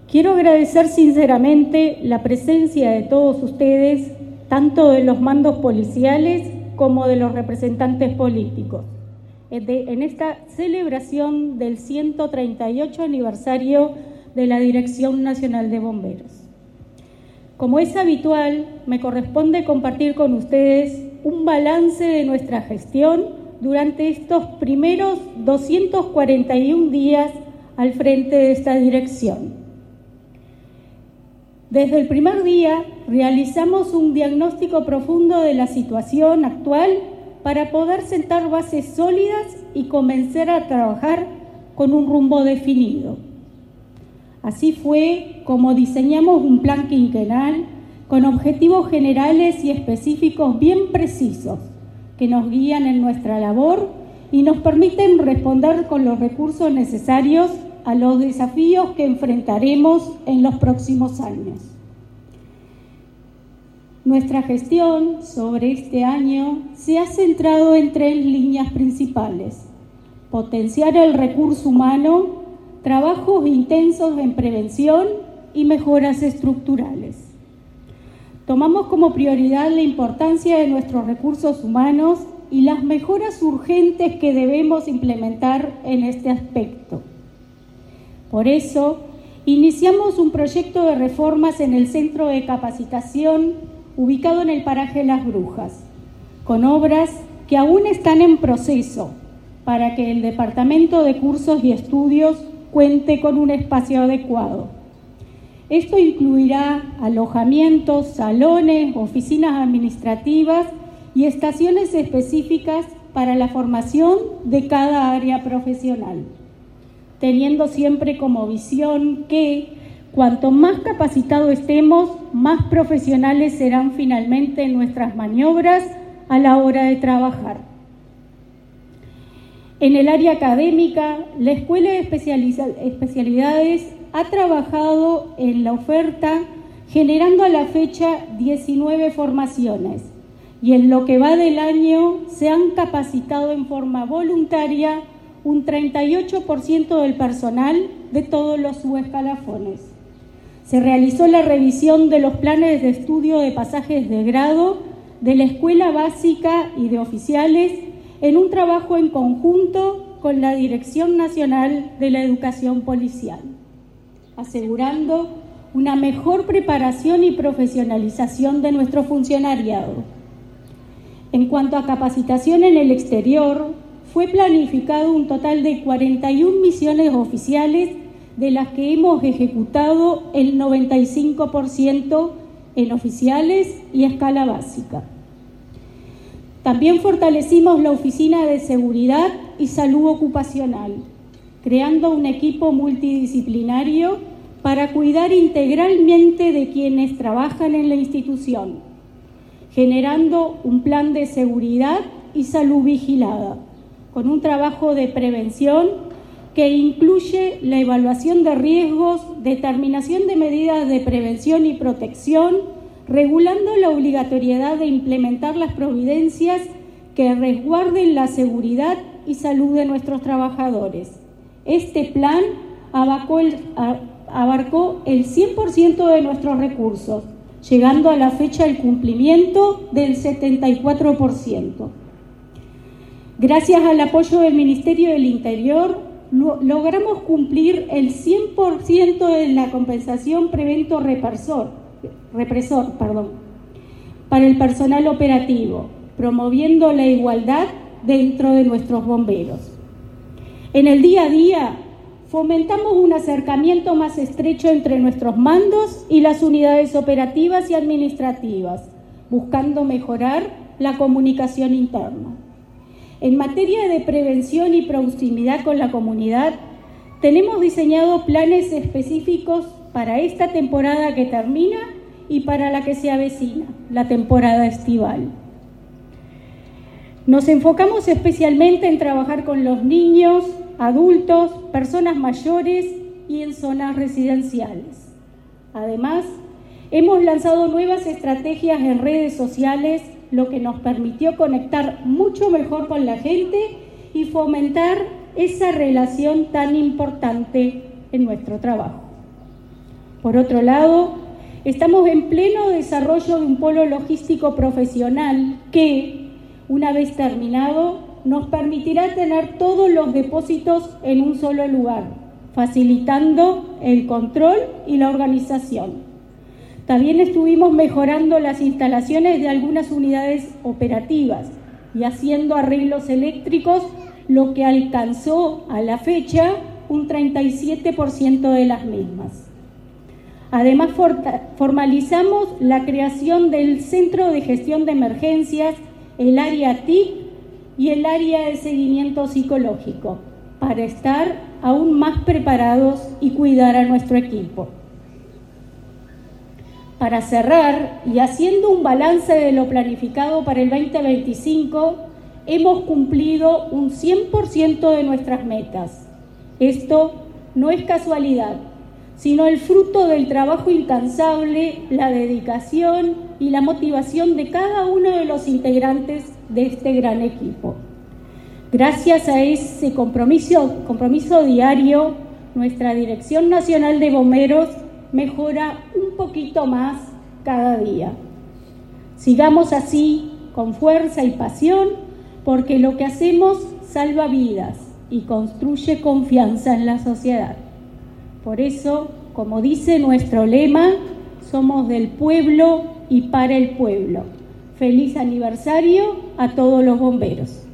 Quiero agradecer sinceramente la presencia de todos ustedes, tanto de los mandos policiales como de los representantes políticos, en esta celebración del 138 aniversario de la Dirección Nacional de Bomberos. Como es habitual, me corresponde compartir con ustedes un balance de nuestra gestión durante estos primeros 241 días al frente de esta dirección. Desde el primer día realizamos un diagnóstico profundo de la situación actual para poder sentar bases sólidas y comenzar a trabajar con un rumbo definido. Así fue como diseñamos un plan quinquenal con objetivos generales y específicos bien precisos que nos guían en nuestra labor y nos permiten responder con los recursos necesarios a los desafíos que enfrentaremos en los próximos años. Nuestra gestión sobre este año se ha centrado en 3 líneas principales: potenciar el recurso humano, trabajos intensos en prevención y mejoras estructurales. Tomamos como prioridad la importancia de nuestros recursos humanos y las mejoras urgentes que debemos implementar en este aspecto. Por eso, iniciamos un proyecto de reformas en el centro de capacitación ubicado en el paraje Las Brujas, con obras que aún están en proceso para que el Departamento de Cursos y Estudios cuente con un espacio adecuado. Esto incluirá alojamientos, salones, oficinas administrativas y estaciones específicas para la formación de cada área profesional, teniendo siempre como visión que cuanto más capacitados estemos, más profesionales serán finalmente nuestras maniobras a la hora de trabajar. En el área académica, la Escuela de Especialidades ha trabajado en la oferta, generando a la fecha 19 formaciones, y en lo que va del año se han capacitado en forma voluntaria un 38% del personal de todos los subescalafones. Se realizó la revisión de los planes de estudio de pasajes de grado de la escuela básica y de oficiales en un trabajo en conjunto con la Dirección Nacional de la Educación Policial, asegurando una mejor preparación y profesionalización de nuestro funcionariado. En cuanto a capacitación en el exterior, fue planificado un total de 41 misiones oficiales, de las que hemos ejecutado el 95% en oficiales y a escala básica. También fortalecimos la Oficina de Seguridad y Salud Ocupacional, creando un equipo multidisciplinario para cuidar integralmente de quienes trabajan en la institución, generando un plan de seguridad y salud vigilada, con un trabajo de prevención que incluye la evaluación de riesgos, determinación de medidas de prevención y protección, regulando la obligatoriedad de implementar las providencias que resguarden la seguridad y salud de nuestros trabajadores. Este plan abarcó el 100% de nuestros recursos, llegando a la fecha el cumplimiento del 74%. Gracias al apoyo del Ministerio del Interior, logramos cumplir el 100% de la compensación prevento represor para el personal operativo, promoviendo la igualdad dentro de nuestros bomberos. En el día a día, fomentamos un acercamiento más estrecho entre nuestros mandos y las unidades operativas y administrativas, buscando mejorar la comunicación interna. En materia de prevención y proximidad con la comunidad, tenemos diseñado planes específicos para esta temporada que termina y para la que se avecina, la temporada estival. Nos enfocamos especialmente en trabajar con los niños, adultos, personas mayores y en zonas residenciales. Además, hemos lanzado nuevas estrategias en redes sociales, lo que nos permitió conectar mucho mejor con la gente y fomentar esa relación tan importante en nuestro trabajo. Por otro lado, estamos en pleno desarrollo de un polo logístico profesional que, una vez terminado, nos permitirá tener todos los depósitos en un solo lugar, facilitando el control y la organización. También estuvimos mejorando las instalaciones de algunas unidades operativas y haciendo arreglos eléctricos, lo que alcanzó a la fecha un 37% de las mismas. Además, formalizamos la creación del Centro de Gestión de Emergencias, el área TIC y el área de seguimiento psicológico, para estar aún más preparados y cuidar a nuestro equipo. Para cerrar, y haciendo un balance de lo planificado para el 2025, hemos cumplido un 100% de nuestras metas. Esto no es casualidad, sino el fruto del trabajo incansable, la dedicación y la motivación de cada uno de los integrantes de este gran equipo. Gracias a ese compromiso diario, nuestra Dirección Nacional de Bomberos mejora un poquito más cada día. Sigamos así, con fuerza y pasión, porque lo que hacemos salva vidas y construye confianza en la sociedad. Por eso, como dice nuestro lema, somos del pueblo y para el pueblo. Feliz aniversario a todos los bomberos.